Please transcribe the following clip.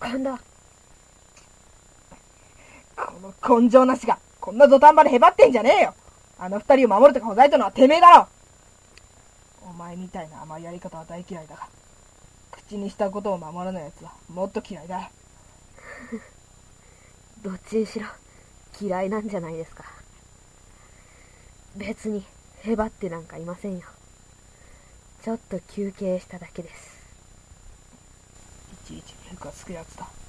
勘だ。 この根性なしが、こんな土壇場でへばってんじゃねえよ。あの二人を守るとかほざいたのはてめえだろ。お前みたいな甘いやり方は大嫌いだが、口にしたことを守らない奴はもっと嫌いだ。 どっちにしろ嫌いなんじゃないですか。別にへばってなんかいませんよ。ちょっと休憩しただけです。 いちいちムカつくやつだ。